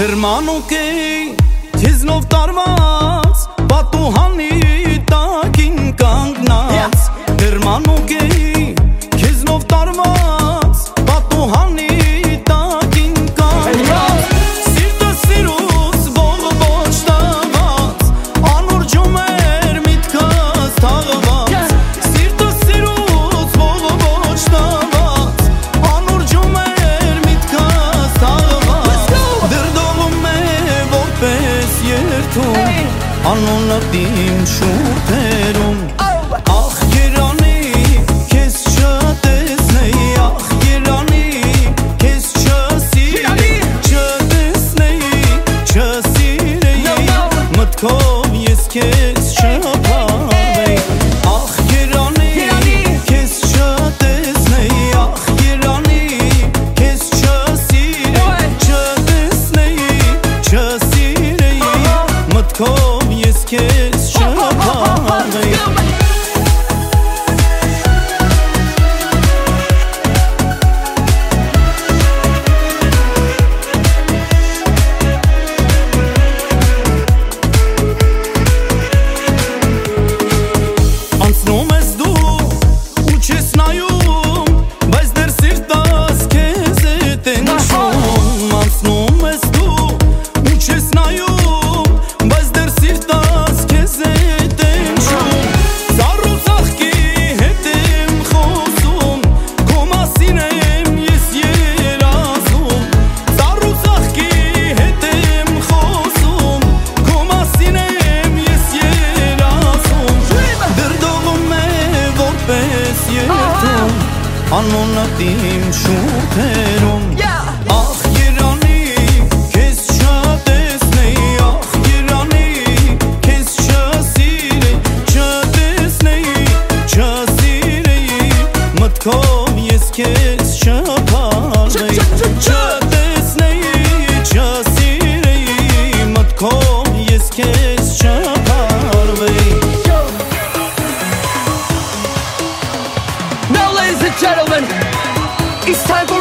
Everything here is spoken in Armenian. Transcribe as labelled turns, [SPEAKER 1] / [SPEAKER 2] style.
[SPEAKER 1] Դրմանուկեի թիզնով տարված պատուհանի տակին կանգնած Դրմանուկեի քեզնով տարված պատուհանի տակին կանգնած Սիրտը սիրուց ողբոչ տված անուրջում էր միտքս թաղված Սիրտը սիրուց ողբոչ տված անուրջում էր միտքս թաղված Դրդողում է որպես երթում անոնը իմ շուրթերում Ախ երանի քեզ չտեսնեի Ախ երանի քեզ չսիրեի Չտեսնեի, չսիրեի Մտքով ես քեզ չփավեի Ախ երանի քեզ չտեսնեի Ախ երանի քեզ չսիրեի Չտեսնեի, չսիրեի Մտքով ես քեզ չփավեի Անցնում ես դու ու չես նայում Բայց դեռ սիրտս քեզ է տենչում Անցնում ես դու ու չես նայում Բայց դեռ սիրտս քեզ է տենչում Ծառ ու ծաղկի հետ եմ խոսում Քո մասին եմ ես երազում Ծառ ու ծաղկի հետ եմ խոսում Քո մասին եմ ես երազում Դրդողում է որպես երթում Անոնը իմ շուրթերում Ախ երանի քեզ չտեսնեի Ախ երանի քեզ չսիրեի Չտեսնեի, չսիրեի Մտքով ես քեզ չփավեի Չտեսնեի, չսիրեի Մտքով ես քեզ չփավեի
[SPEAKER 2] Now, ladies and gentlemen, it's time for